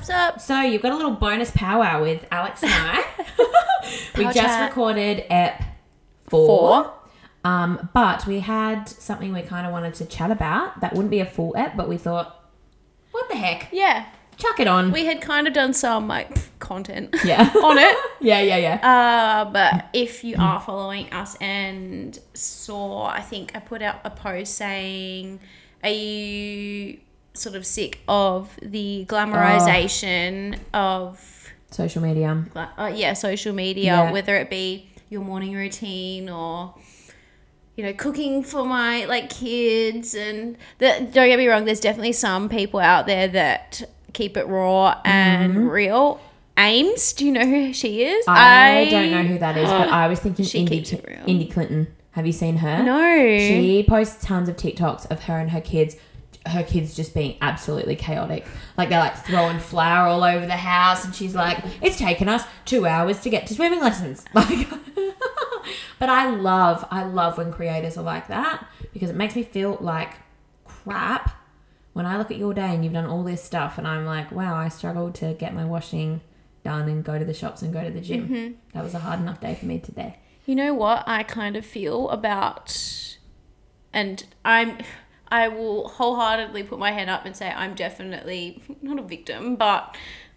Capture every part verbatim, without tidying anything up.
Sup, sup. So you've got a little bonus powwow with Alex and I. we Power just chat. recorded ep four. Four. Um, but we had something we kind of wanted to chat about. That wouldn't be a full ep, but we thought, what the heck? Yeah. Chuck it on. We had kind of done some, like, content yeah. on it. yeah, yeah, yeah. Uh, but if you are following us and saw, I think I put out a post saying, are you sort of sick of the glamorization oh. of... Social media. Uh, yeah, social media, Yeah. whether it be your morning routine or... you know, cooking for my, like, kids. And the, don't get me wrong, there's definitely some people out there that keep it raw and mm-hmm. real. Ames, do you know who she is? I, I don't know who that is, but I was thinking she Indy, keeps it real. Indy Clinton. Have you seen her? No. She posts tons of TikToks of her and her kids. Her kids just being absolutely chaotic. Like, they're, like, throwing flour all over the house. And she's like, it's taken us two hours to get to swimming lessons. Like... But I love, I love when creators are like that because it makes me feel like crap when I look at your day and you've done all this stuff and I'm like, wow, I struggled to get my washing done and go to the shops and go to the gym. Mm-hmm. That was a hard enough day for me today. You know what I kind of feel about, and I'm, I will wholeheartedly put my hand up and say I'm definitely not a victim, but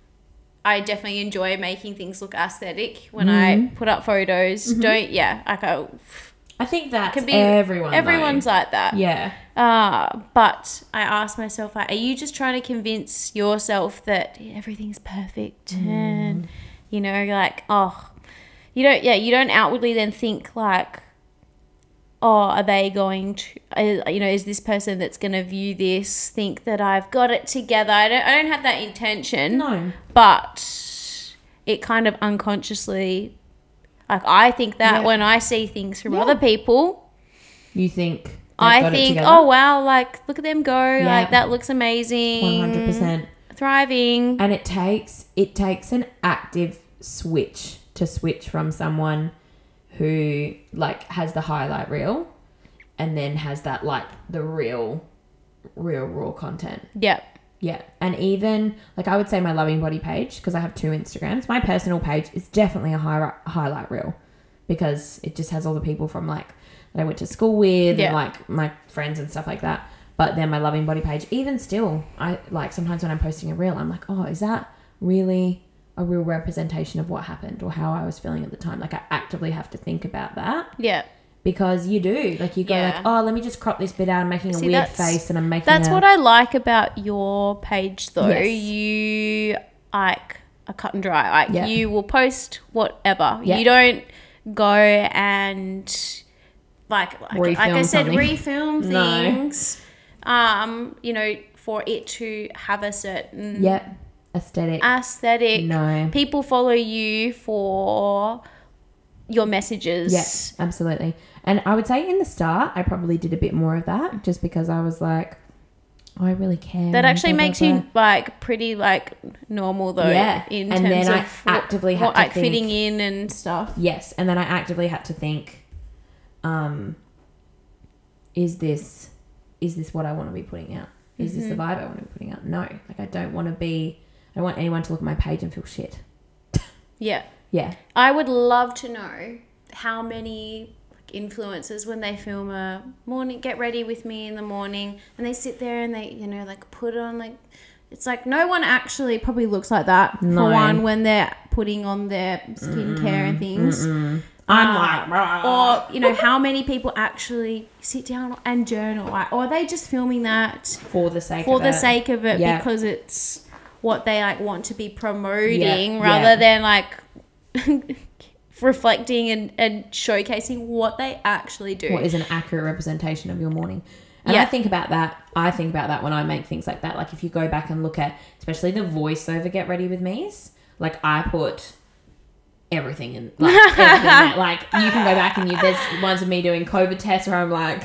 I definitely enjoy making things look aesthetic when mm. I put up photos. Mm-hmm. Don't, yeah, I go. I think that's can be, everyone. Everyone's though. like that. Yeah. Uh, but I ask myself, like, are you just trying to convince yourself that everything's perfect? Mm. And, you know, like, oh, you don't, yeah, you don't outwardly then think like, oh, are they going to, uh, you know, is this person that's going to view this think that I've got it together? I don't, I don't have that intention. No. But it kind of unconsciously, like, I think that yeah. when I see things from yeah. other people, you think I got think, it oh, wow, like, look at them go. Yeah. Like, that looks amazing. one hundred percent. Thriving. And it takes, it takes an active switch to switch from someone who, like, has the highlight reel and then has that, like, the real, real raw content. Yep. Yeah. And even, like, I would say my Loving Body page, because I have two Instagrams, my personal page is definitely a high, highlight reel because it just has all the people from, like, that I went to school with yeah. and, like, my friends and stuff like that. But then my Loving Body page, even still, I, like, sometimes when I'm posting a reel, I'm like, oh, is that really a real representation of what happened or how I was feeling at the time? Like, I actively have to think about that. Yeah. Because you do. Like, you go yeah. like, oh, let me just crop this bit out. I'm making a See, weird face and I'm making That's a... what I like about your page, though. Yes. You, like, are cut and dry. Like, yeah. you will post whatever. Yeah. You don't go and, like, like, like I said, something. refilm things, no. um, you know, for it to have a certain... Yeah. Aesthetic. Aesthetic. No. People follow you for your messages. Yes, absolutely. And I would say in the start, I probably did a bit more of that just because I was like, oh, I really care. That actually blah, blah, makes blah. you like pretty like normal though. Yeah. In and terms then of I actively what, had what, to like think, fitting in and stuff. Yes. And then I actively had to think, um, is this, is this what I want to be putting out? Is mm-hmm. this the vibe I want to be putting out? No. Like, I don't want to be, I don't want anyone to look at my page and feel shit. Yeah. Yeah. I would love to know how many like, influencers, when they film a morning, get ready with me in the morning, and they sit there and they, you know, like put on like, it's like no one actually probably looks like that no. for one when they're putting on their skincare mm-mm, and things. Mm-mm. I'm um, like, Rah. or you know, how many people actually sit down and journal, like, or are they just filming that for the sake for of the it. sake of it yeah. because it's what they like want to be promoting yeah. rather yeah. than like reflecting and, and showcasing what they actually do. What is an accurate representation of your morning. And yeah. I think about that. I think about that when I make things like that. Like if you go back and look at, especially the voiceover Get Ready With Me's, like I put everything in, like everything there. Like you can go back and you, there's ones of me doing COVID tests where I'm like...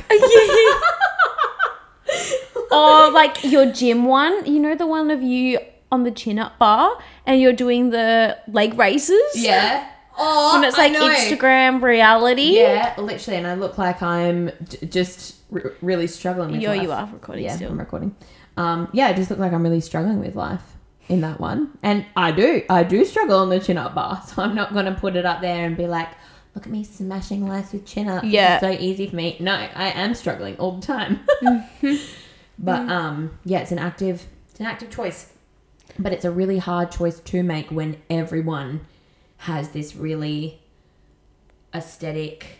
Or like your gym one, you know, the one of you on the chin-up bar and you're doing the leg races? Yeah. Oh, and it's like Instagram reality. Yeah, literally. And I look like I'm j- just r- really struggling with Yo, life. you are recording yeah, still. I'm recording. Um, yeah, I just look like I'm really struggling with life. in that one. And I do. I do struggle on the chin-up bar. So I'm not going to put it up there and be like, look at me smashing life with chin-ups. Yeah. It's so easy for me. No, I am struggling all the time. But, um, yeah, it's an active, it's an active choice. But it's a really hard choice to make when everyone has this really aesthetic,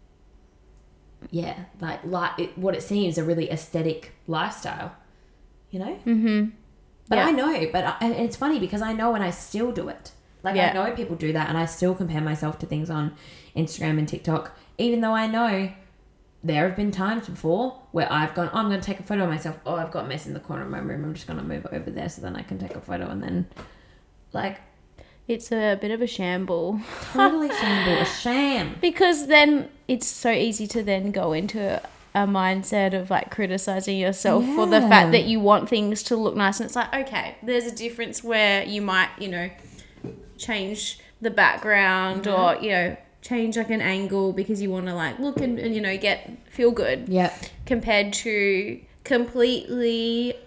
yeah, like, like it, what it seems a really aesthetic lifestyle, you know? Mm-hmm. But Yeah. I know, but I, and it's funny because I know and I still do it. Like, Yeah. I know people do that and I still compare myself to things on Instagram and TikTok, even though I know there have been times before where I've gone, oh, I'm going to take a photo of myself. Oh, I've got a mess in the corner of my room. I'm just going to move it over there so then I can take a photo. And then, like, It's a bit of a shamble. totally shamble, a sham. Because then it's so easy to then go into a mindset of like criticizing yourself for the Yeah. fact that you want things to look nice. And it's like, okay, there's a difference where you might, you know, change the background Mm-hmm. or, you know, change like an angle because you want to like look and, and, you know, get, feel good. Yep. Compared to completely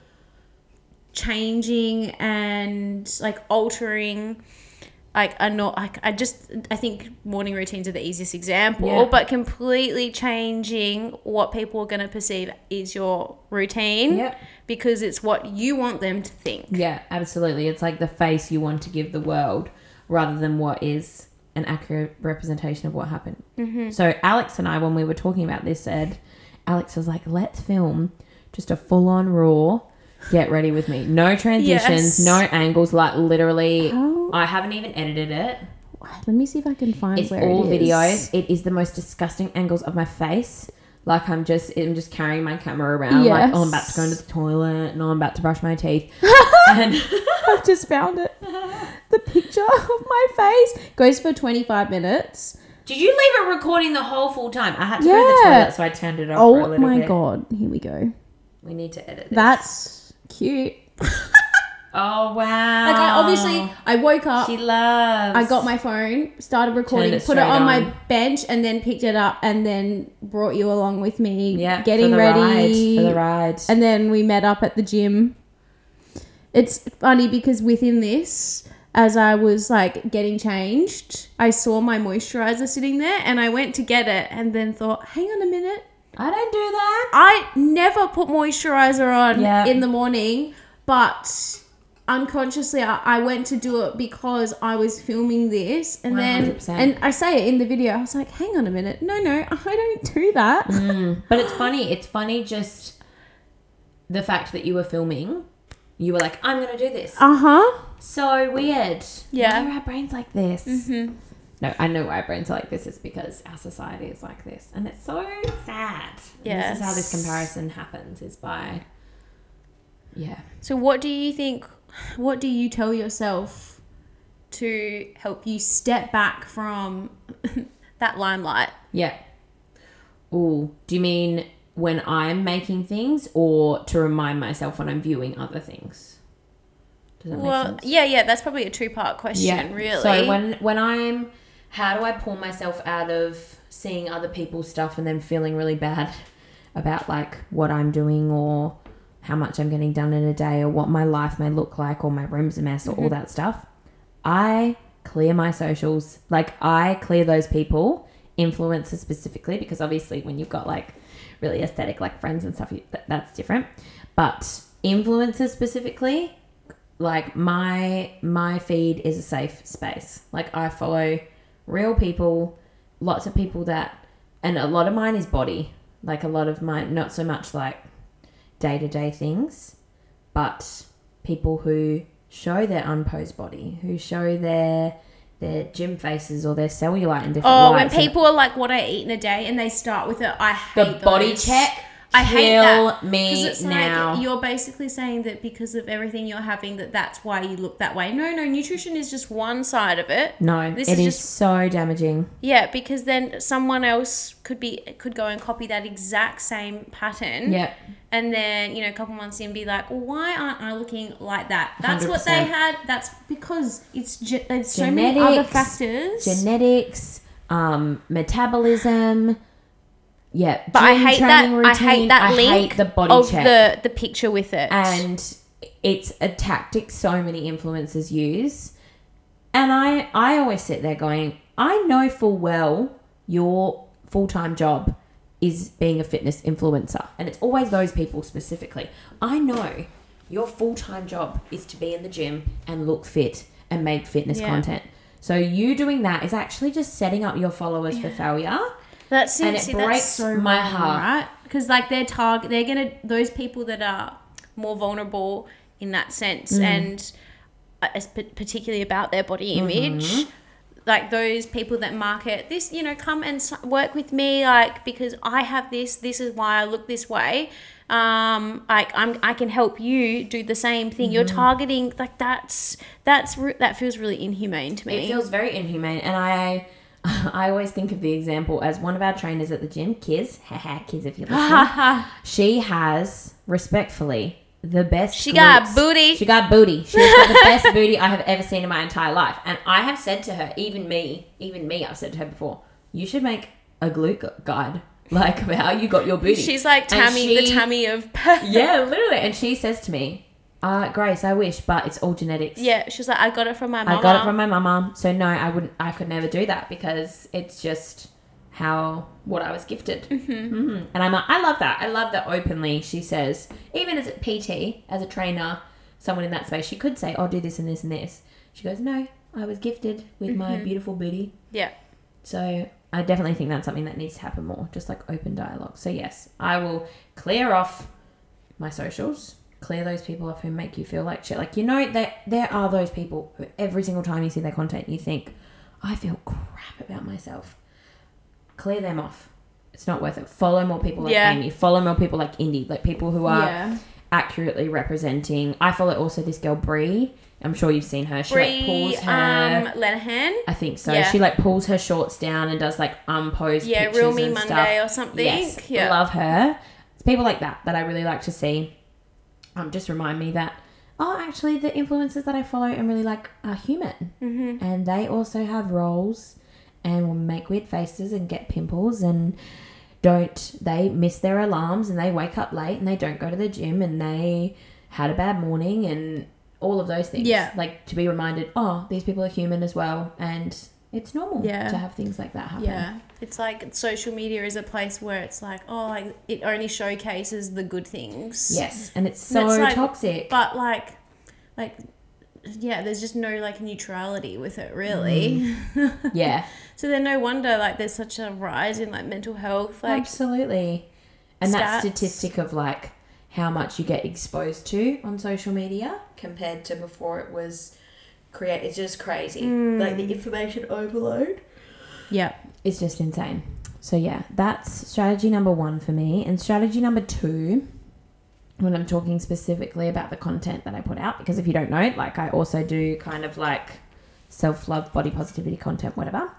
changing and like altering like a not like I just I think morning routines are the easiest example, Yeah. but completely changing what people are going to perceive is your routine. Yep. Because it's what you want them to think. Yeah, absolutely. It's like the face you want to give the world rather than what is an accurate representation of what happened. Mm-hmm. So Alex and I, when we were talking about this, said, Alex was like, let's film just a full-on raw, get ready with me. No transitions, Yes. no angles, like literally, How? I haven't even edited it. Let me see if I can find It's where all it is. videos. It is the most disgusting angles of my face. Like I'm just, I'm just carrying my camera around. Like, oh, I'm about to go into the toilet. No, I'm about to brush my teeth. And I've just found it. The picture of my face goes for twenty-five minutes. did you leave it recording the whole full time? I had to go to Yeah. the toilet, so I turned it off for a Oh little my bit. god. Here we go. We need to edit this. That's cute. Oh wow! Like I obviously I woke up, she loves. I got my phone, started recording, it put it straight on, my on. bench, and then picked it up, and then brought you along with me, yeah getting for the ready ride, for the ride. and then we met up at the gym. It's funny because within this, as I was like getting changed, I saw my moisturizer sitting there, and I went to get it, and then thought, hang on a minute, I don't do that. I never put moisturizer on Yeah. in the morning, but unconsciously I, I went to do it because I was filming this, and one hundred then percent. and I say it in the video, I was like, hang on a minute, no no I don't do that. Mm. But it's funny. It's funny just the fact that you were filming. You were like, I'm gonna do this. Uh-huh. So weird. Yeah. Why are our brains like this? Mm-hmm. No, I know why our brains are like this. It's because our society is like this, and it's so sad. And this is how this Yes. comparison happens. Is by yeah. So what do you think, what do you tell yourself to help you step back from that limelight? Yeah. Ooh, do you mean when I'm making things or to remind myself when I'm viewing other things? Does that Well, make sense? yeah, yeah, that's probably a two-part question, really. So when when I'm how do I pull myself out of seeing other people's stuff and then feeling really bad about like what I'm doing or how much I'm getting done in a day or what my life may look like or my room's a mess or all that stuff? I clear my socials. Like I clear those people, influencers specifically, because obviously when you've got like really aesthetic like friends and stuff, you- that, that's different. But influencers specifically, like my my feed is a safe space. Like I follow real people, lots of people that, and a lot of mine is body. Like a lot of mine, not so much like day-to-day things, but people who show their unposed body, who show their their gym faces or their cellulite in different Oh, when lights. And people are like, what I eat in a day, and they start with it, I hate the body those. check, I hate kill that. me Because it's now. like you're basically saying that because of everything you're having, that that's why you look that way. No, no, nutrition is just one side of it. no, This it is is just- so damaging. Yeah, because then someone else could be could go and copy that exact same pattern. Yep. And then, you know, a couple months in be like, well, why aren't I looking like that? That's what they one hundred percent. had. That's because it's ge- there's so many other Genetics, factors. Genetics, um, metabolism. Yeah, but I gym hate training that. I routine. hate that I link hate the body of check. the the picture with it. And it's a tactic so many influencers use. And I, I always sit there going, I know full well your full-time job is being a fitness influencer. And it's always those people specifically. I know your full-time job is to be in the gym and look fit and make fitness Yeah. content. So you doing that is actually just setting up your followers Yeah. for failure. That's And it see, breaks that's so my wrong, heart. right? Because like their target, they're gonna those people that are more vulnerable in that sense, Mm. and uh, as p- particularly about their body image. Mm-hmm. Like those people that market this, you know, come and s- work with me, like because I have this. This is why I look this way. Um, like I'm, I can help you do the same thing. Mm-hmm. You're targeting like that's that's re- that feels really inhumane to me. It feels very inhumane, and I I always think of the example as one of our trainers at the gym, Kiz, haha, Kiz if you're listening. She has, respectfully, the best She got glutes. booty. She got booty. She's got the best booty I have ever seen in my entire life. And I have said to her, even me, even me, I've said to her before, you should make a glute gu- guide, like of how you got your booty. She's like And Tammy, the she- Tammy of Yeah, literally. And she says to me, uh, Grace, I wish, but it's all genetics. Yeah, she's like, I got it from my mama. I got it from my mama, so no, I wouldn't. I could never do that because it's just how what I was gifted. Mm-hmm. Mm-hmm. And I'm, I love that. I love that openly she says, even as a P T, as a trainer, someone in that space, she could say, "Oh, do this and this and this." She goes, "No, I was gifted with my beautiful booty." Yeah. So I definitely think that's something that needs to happen more, just like open dialogue. So yes, I will clear off my socials. Clear those people off who make you feel like shit. Like, you know, there, there are those people who every single time you see their content, you think, I feel crap about myself. Clear them off. It's not worth it. Follow more people like Yeah. Amy. Follow more people like Indy. Like people who are Yeah. accurately representing. I follow also this girl, Brie. I'm sure you've seen her. She like Brie pulls her... um, Lenahan. I think so. Yeah. She like pulls her shorts down and does like unposed Yeah, pictures Real Me and Monday stuff. or something. Yes, Yeah. love her. It's people like that that I really like to see. Um, just remind me that, oh, actually, the influencers that I follow and really like are human. Mm-hmm. And they also have roles and will make weird faces and get pimples and don't, they miss their alarms and they wake up late and they don't go to the gym and they had a bad morning and all of those things. Yeah. Like to be reminded, oh, these people are human as well. And it's normal Yeah. to have things like that happen. Yeah. It's like social media is a place where it's like, oh, like it only showcases the good things. Yes. And it's And so it's like- toxic. But like, like, yeah, there's just no like neutrality with it, really. Yeah. So then no wonder like there's such a rise in like mental health. Like, Absolutely. And that stats. statistic of like how much you get exposed to on social media compared to before it was create it's just crazy. Mm. Like the information overload. Yeah. It's just insane. So yeah, that's strategy number one for me. And strategy number two, when I'm talking specifically about the content that I put out, because if you don't know, like I also do kind of like self-love, body positivity content, whatever.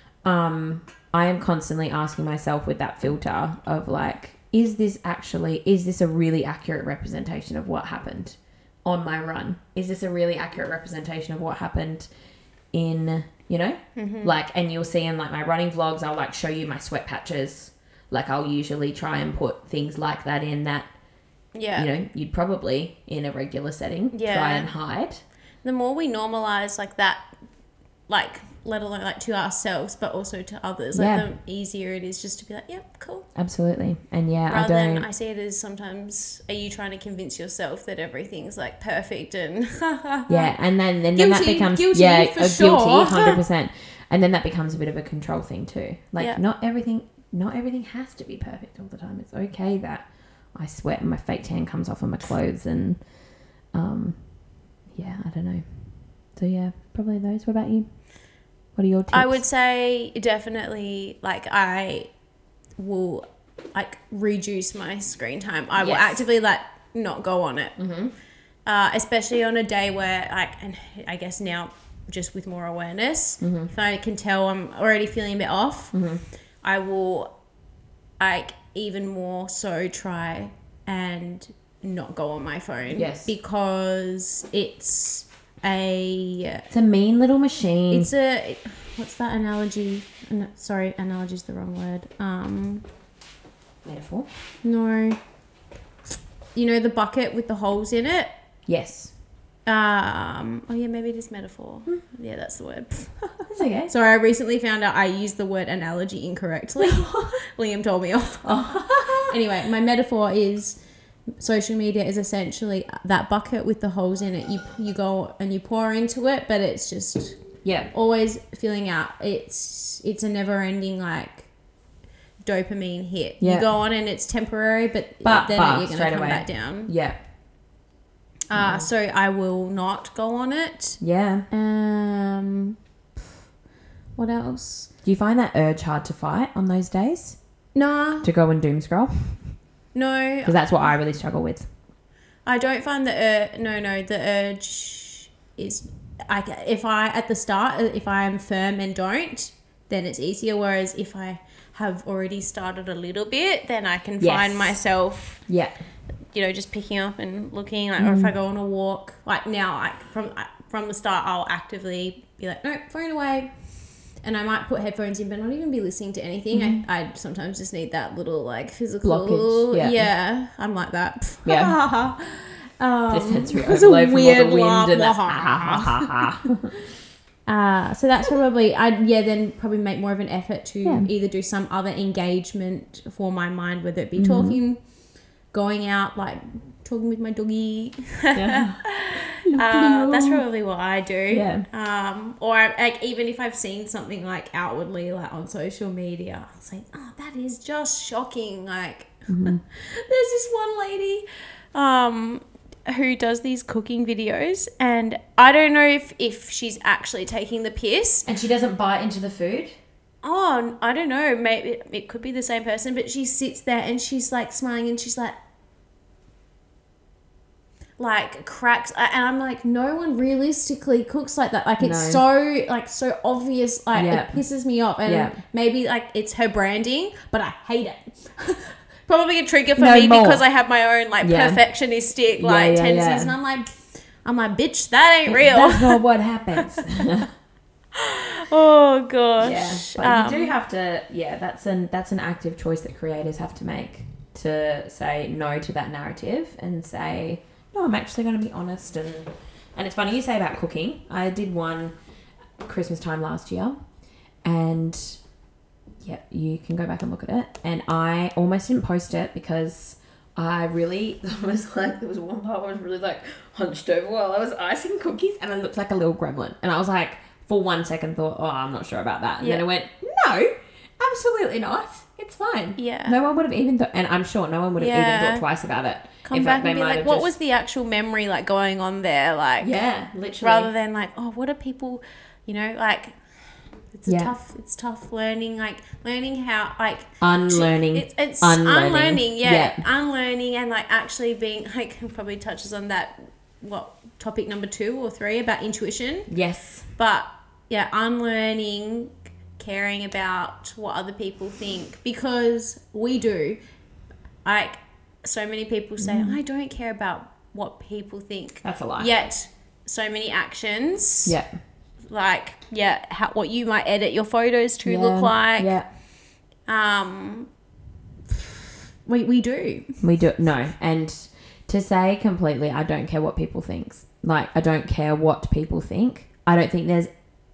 Um, I am constantly asking myself with that filter of like, is this actually, is this a really accurate representation of what happened on my run? Is this a really accurate representation of what happened in, you know, mm-hmm. like, and you'll see in like my running vlogs, I'll like show you my sweat patches. Like I'll usually try and put things like that in that, yeah. you know, you'd probably in a regular setting Yeah. try and hide. The more we normalize like that, like let alone like to ourselves, but also to others, Yeah. like the easier it is just to be like, yep, cool. Absolutely. And yeah, Rather I don't. than I see it as sometimes, are you trying to convince yourself that everything's like perfect and Yeah, and then, then, then that Guilty, becomes guilty, yeah, for a sure. guilty, hundred percent. And then that becomes a bit of a control thing too. Like Yeah. not everything, not everything has to be perfect all the time. It's okay that I sweat and my fake tan comes off on my clothes, and um, yeah, I don't know. So yeah, probably those. What about you? What are your tips? I would say definitely like I will like reduce my screen time. I will Yes. actively like not go on it. Mm-hmm. Uh, especially on a day where like, and I guess now just with more awareness, Mm-hmm. if I can tell I'm already feeling a bit off, Mm-hmm. I will like even more so try and not go on my phone. Yes. Because it's a It's a mean little machine. it's a what's that analogy? No, sorry, analogy is the wrong word. Um, metaphor. no. You know the bucket with the holes in it. Yes. Um, oh yeah, maybe it is metaphor. Yeah, that's the word. That's okay. Sorry, I recently found out I used the word analogy incorrectly. Liam told me off. Anyway, my metaphor is social media is essentially that bucket with the holes in it. You you go and you pour into it, but it's just Yeah. always filling out. It's it's a never ending like dopamine hit. Yeah. You go on and it's temporary, but, But- then but you're gonna straight come away. back down. Yeah. Uh, so I will not go on it. Yeah. Um, what else? Do you find that urge hard to fight on those days? Nah, To go and doom scroll? no, Because that's what I really struggle with. I don't find the ur- no no the urge is I if I at the start if I am firm and don't, then it's easier. Whereas if I have already started a little bit, then I can Yes. find myself, Yeah. you know, just picking up and looking. Like, or if I go on a walk, like now, like from from the start, I'll actively be like, no, phone away. And I might put headphones in, but not even be listening to anything. I, I sometimes just need that little like physical Blockage, yeah. yeah, I'm like that. Yeah. um, The sensory it's a overload from all weird the wind laugh. and the Uh, so that's probably I'd yeah then probably make more of an effort to Yeah. either do some other engagement for my mind, whether it be Mm-hmm. talking, going out, like talking with my doggy. Yeah. Uh, that's probably what I do. Yeah. Um, or I, like even if I've seen something like outwardly, like on social media, I'll say, "Oh, that is just shocking!" Like, Mm-hmm. there's this one lady, um, who does these cooking videos, and I don't know if if she's actually taking the piss. And she doesn't bite into the food? Oh, I don't know. Maybe it could be the same person, but she sits there and she's like smiling and she's like. Like cracks, and I'm like, no one realistically cooks like that. Like it's No. so like so obvious. Like Yeah. it pisses me off, and Yeah. maybe like it's her branding, but I hate it. Probably a trigger for No me more. because I have my own like Yeah. perfectionistic Yeah, like yeah, tendencies, yeah. and I'm like, I'm like, bitch, that ain't real. That's not what happens. Oh gosh. Yeah, but Um, you do have to. Yeah, that's an that's an active choice that creators have to make to say no to that narrative and say, no, I'm actually going to be honest. And and it's funny you say about cooking. I did one Christmas time last year, and yeah, you can go back and look at it. And I almost didn't post it because I really was like, there was one part where I was really like hunched over while I was icing cookies, and I looked like a little gremlin. And I was like, for one second, thought, oh, I'm not sure about that. And then Yeah. I went, no, absolutely not. It's fine. Yeah. No one would have even thought, and I'm sure no one would have Yeah. even thought twice about it. come In back fact, they and be might like, have what just- was the actual memory like going on there? Like, Yeah, literally. rather than like, oh, what are people, you know, like. It's a Yeah. tough. It's tough learning, like learning how, like unlearning. It's, it's Unlearning. unlearning, yeah, Yeah. unlearning, and like actually being like probably touches on that. What topic number two or three about intuition? Yes. But yeah, unlearning, caring about what other people think, because we do. Like so many people say, Mm. I don't care about what people think. That's a lie. Yet so many actions. Yeah. Like yeah, how, what you might edit your photos to Yeah. look like. Yeah. Um, we we do. We do no, and to say completely, I don't care what people think. Like, I don't care what people think. I don't think there's.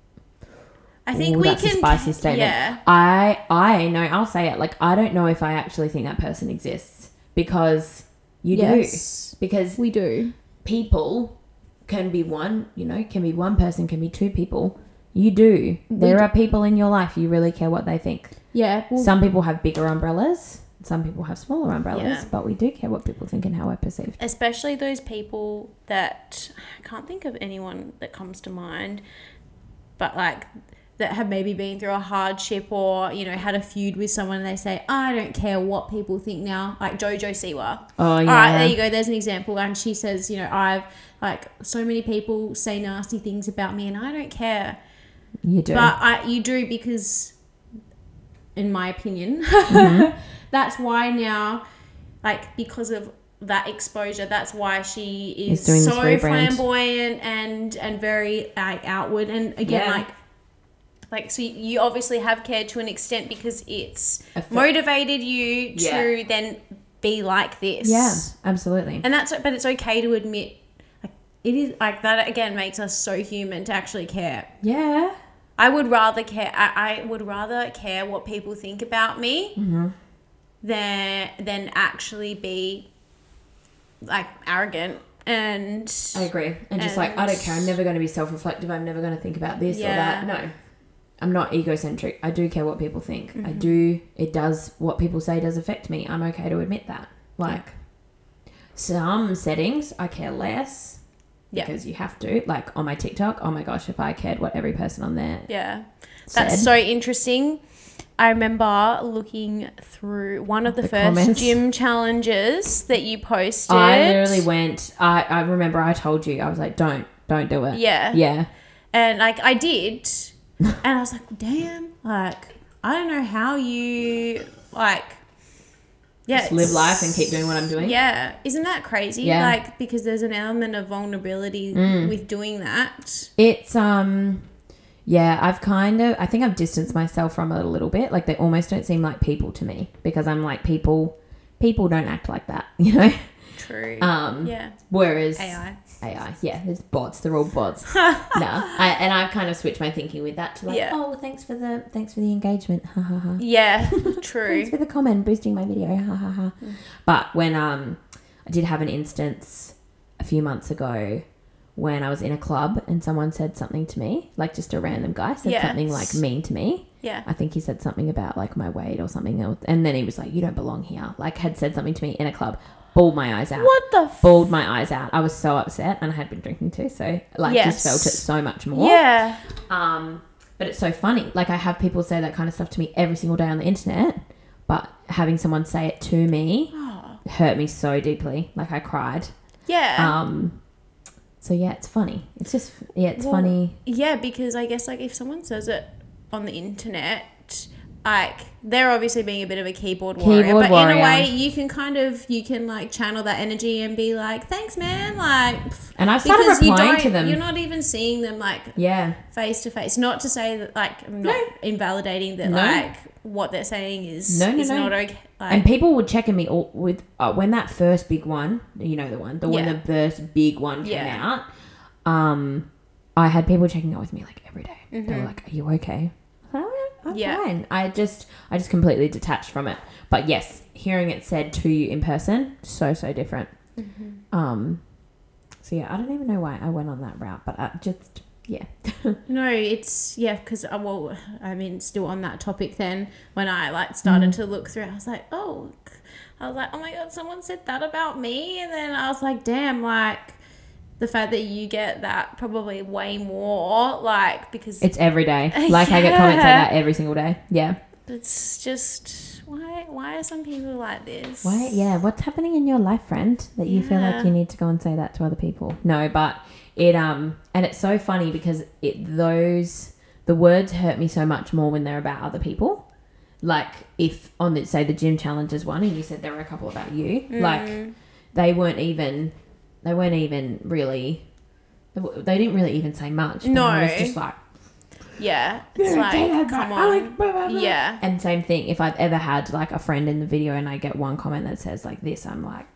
I think Ooh, we that's can. a spicy statement. Yeah. I I know. I'll say it. Like, I don't know if I actually think that person exists because you Yes. do. Because We do. people can be one. You know, can be one person, can be two people. You do. There do. are people in your life you really care what they think. Yeah. Well, Some people have bigger umbrellas. Some people have smaller umbrellas, Yeah. but we do care what people think and how we're perceived. especially those people that I can't think of anyone that comes to mind, but like that have maybe been through a hardship or you know had a feud with someone and they say I don't care what people think now, like Jojo Siwa. Oh, yeah. All right, there you go. There's an example, and she says, you know, I've like so many people say nasty things about me, and I don't care. You do. But I, you do because, in my opinion, Mm-hmm. that's why now, like because of that exposure, that's why she is Is doing this so rebrand. flamboyant and and very like outward. And again, Yeah. like like so you obviously have cared to an extent because it's A fa- motivated you to Yeah. then be like this. yeah, absolutely. And that's but it's okay to admit. Like it is like that again makes us so human to actually care. Yeah. I would rather care. I, I would rather care what people think about me Mm-hmm. than than actually be like arrogant and. I agree. And just like, I don't care. I'm never going to be self-reflective. I'm never going to think about this Yeah. or that. No. I'm not egocentric. I do care what people think. Mm-hmm. I do. It does. What people say does affect me. I'm okay to admit that. Like, some settings I care less Yeah. because you have to. Like on my TikTok, oh my gosh, if I cared what every person on there Yeah. said. That's so interesting. I remember looking through one of the, The first comments. gym challenges that you posted. I literally went. I I remember I told you I was like, don't don't do it. Yeah. Yeah. And like I did, and I was like, damn, like I don't know how you like, yeah, Just live it's- life and keep doing what I'm doing. Yeah, isn't that crazy? Yeah. Mm. Like because there's an element of vulnerability with doing that. It's um yeah, I've kind of I think I've distanced myself from it a little bit. Like they almost don't seem like people to me because I'm like people people don't act like that, you know? True. Um yeah. whereas A I. A I, yeah, there's bots, they're all bots. no. I, and I've kind of switched my thinking with that to like, Yeah. oh well, thanks for the thanks for the engagement. Ha ha ha. Yeah. Thanks True. for the comment boosting my video. Ha ha ha. But when um I did have an instance a few months ago when I was in a club and someone said something to me, like just a random guy said Yes. something like mean to me. Yeah. I think he said something about like my weight or something else. And then he was like, you don't belong here. Like had said something to me in a club. Bawled my eyes out. What the? F- Bawled my eyes out. I was so upset and I had been drinking too. So like Yes. just felt it so much more. yeah. Um, but it's so funny. Like I have people say that kind of stuff to me every single day on the internet, but having someone say it to me Oh. hurt me so deeply. Like I cried. Yeah. Um, so yeah, it's funny. It's just yeah, it's Well, funny. Yeah, because I guess like if someone says it on the internet, like they're obviously being a bit of a keyboard warrior, Keyboard but in warrior. a way you can kind of you can like channel that energy and be like, thanks, man, like. And I've started Because you replying don't, to them. you're not even seeing them like Yeah, face to face. Not to say that like I'm not No. invalidating that No. like what they're saying is No, no, is no. not okay. Like, and people would check in me all with uh, when that first big one, you know the one, the when Yeah. the first big one came Yeah. out. Um, I had people checking out with me like every day. They Mm-hmm. were like, "Are you okay?" I was like, "Oh, yeah, I'm Yeah. fine." I just, I just completely detached from it. But yes, hearing it said to you in person, so so different. Mm-hmm. Um, so yeah, I don't even know why I went on that route, but I just yeah. No, it's yeah, because uh, well, I mean, still on that topic. Then when I like started Mm. to look through, I was like, oh, I was like, oh my god, someone said that about me, and then I was like, damn, like the fact that you get that probably way more, like because It's every day. Like I get comments like Yeah. that every single day. Yeah. it's just why why are some people like this? Why? Yeah. What's happening in your life, friend, that you feel Yeah. like you need to go and say that to other people? No, but it um, and it's so funny because it those the words hurt me so much more when they're about other people. Like if on the say the gym challenges one, and you said there were a couple about you, like they weren't even they weren't even really they w- they didn't really even say much. But No. I was just like. Yeah, it's like come on, yeah. And same thing, if I've ever had like a friend in the video and I get one comment that says like this, I'm like,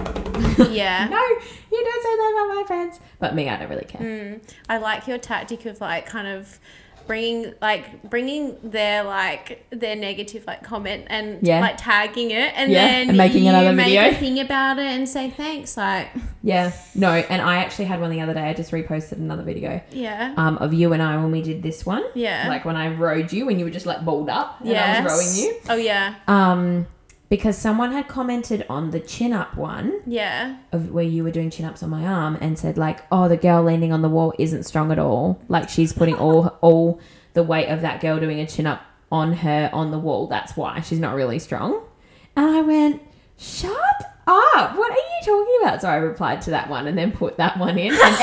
Yeah. no, you don't say that about my friends. But me, I don't really care. Mm. I like your tactic of like kind of bringing like bringing their like their negative like comment and Yeah. like tagging it and Yeah, then and making you another make video. a thing about it and say thanks, like Yeah, no, and I actually had one the other day. I just reposted another video yeah, um, of you and I when we did this one. yeah, Like when I rode you when you were just like balled up and yes. I was rowing you. Oh yeah, Um, because someone had commented on the chin up one yeah, of where you were doing chin ups on my arm and said like, oh, the girl leaning on the wall isn't strong at all. Like she's putting all all the weight of that girl doing a chin up on her on the wall. That's why she's not really strong. And I went, shut up. What are you talking about? So I replied to that one and then put that one in. And, and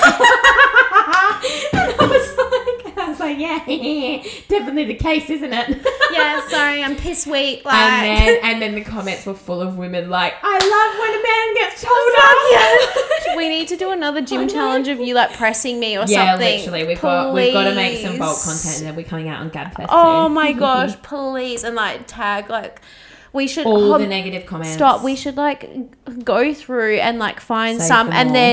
I was like, and I was like, yeah, definitely the case, isn't it? yeah. Sorry, I'm piss weak. Like And then, and then the comments were full of women like, I love when a man gets told off. we need to do another I gym know. challenge of you like pressing me or Yeah, something. literally. We've got we've got to make some bulk Please. content and we're coming out on Gabfest Oh soon. my gosh, please. And like tag like we should All hob- the negative comments. stop. We should like go through and like find Save some them and all. then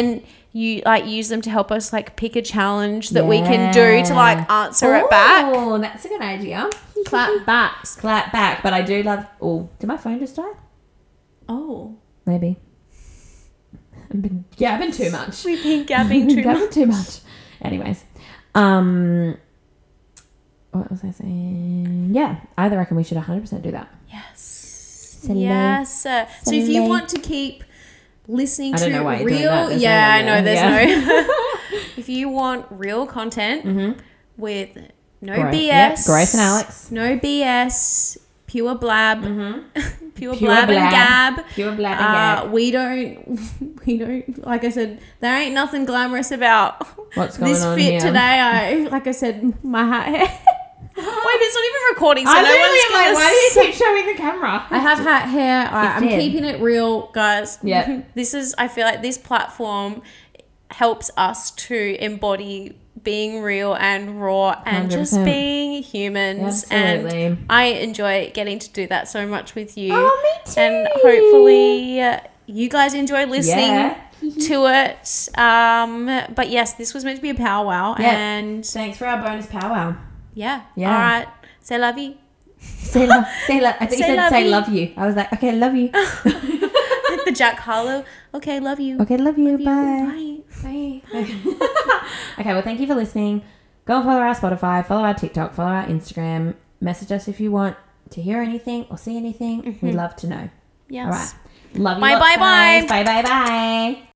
you like use them to help us like pick a challenge that we can do to like answer it back. Oh, that's a good idea. Clap backs. Clap back. But I do love. Oh, did my phone just die? Oh. Maybe. I've been gabbing too much. We've been gabbing too gabbing much. too much. Anyways, um, what was I saying? Yeah, I reckon we should one hundred percent do that. Yes. Slay. Yes. Uh, so if you Slay. want to keep listening I don't to know why you're doing real, that. There's yeah, no- I know yeah, there's yeah. no. If you want real content Mm-hmm. with no Grace. B Yep, S, Grace and Alex. no B S, pure blab, Mm-hmm. pure, Pure blab, blab. and gab. Pure blab and Uh, gab. we don't, we don't. Like I said, there ain't nothing glamorous about What's going this on fit here? today. I, like I said, my hat. Wait, it's not even recording, so I no literally one's am gonna like, why do you see- keep showing the camera? I have hat hair. I, It's I'm dead. keeping it real. guys. Yeah. This is. I feel like this platform helps us to embody being real and raw and one hundred just percent. being humans. Absolutely. And I enjoy getting to do that so much with you. Oh, me too. And hopefully uh, you guys enjoy listening Yeah. to it. Um, but yes, this was meant to be a powwow. Yeah. And Thanks for our bonus powwow. yeah. Yeah. All right. Say love you. Say love. Say love. I think Say you said love say you. love you. I was like, okay, love you. Like the Jack Harlow. Okay, love you. Okay, love you. Love you. Bye. Bye. Okay, well, thank you for listening. Go and follow our Spotify, follow our TikTok, follow our Instagram. Message us if you want to hear anything or see anything. We'd love to know. Yes. All right. Love you. Bye, lots, bye, bye. guys. Bye, bye, bye.